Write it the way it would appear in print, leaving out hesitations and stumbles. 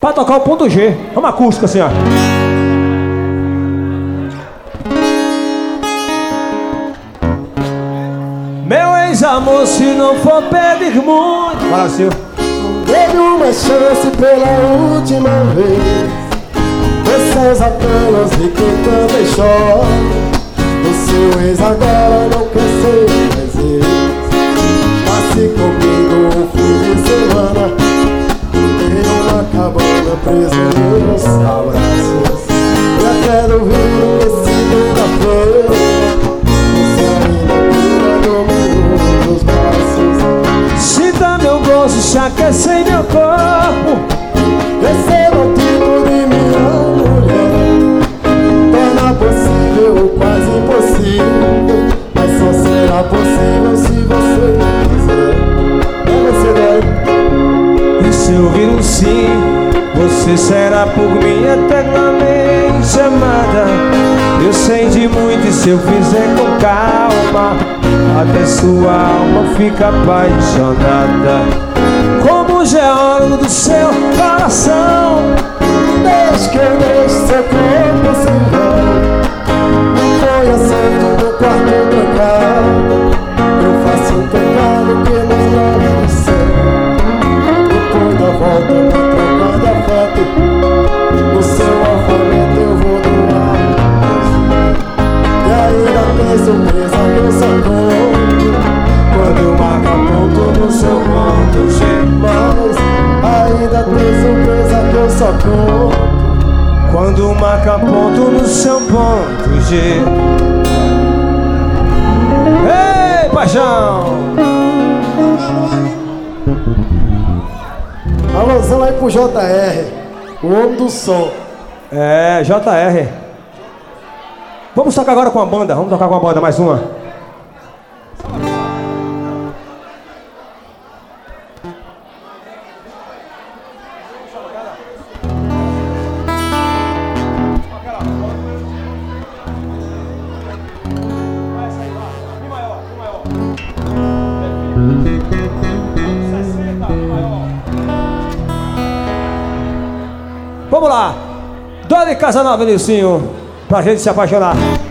Pra tocar o ponto G. Vamos acústica assim, ó. Meu ex-amor, se não for pedir muito. Fala, Silvio. Dê-me uma chance pela última vez. Vocês apenas ri que também chora. O seu ex agora não quer ser mais ex. Passe comigo um fim de semana em uma cabana presa em meus abraços. Eu quero vir que segunda-feira você ainda cura no meus braços. Sinta meu gosto, se aquecer meu corpo. Esse é o tipo de minha mulher. Torna possível o quase impossível, mas só será possível se você quiser. É você daí. E se eu ouvir um sim, você será por mim eternamente amada. Eu sei de muito e se eu fizer com calma, até sua alma fica apaixonada. Como geólogo do seu coração, Desde que eu deixe seu corpo sem véu, não foi aceito no quarto trancado. Eu faço um pecado que nos leva ao céu. Depois da volta na troca de afeto, no seu alfabeto eu vou doar. E ainda tem surpresa que eu só conto quando marca ponto no seu ponto G. Mas ainda tem surpresa que eu só conto quando marca ponto no seu ponto G. Ei, paixão! Alusão aí pro JR, o homem do som. É, JR. Vamos tocar agora com a banda. Vamos tocar com a banda, mais uma. Vamos lá. Dona de Casanova, Nilcinho, pra gente se apaixonar.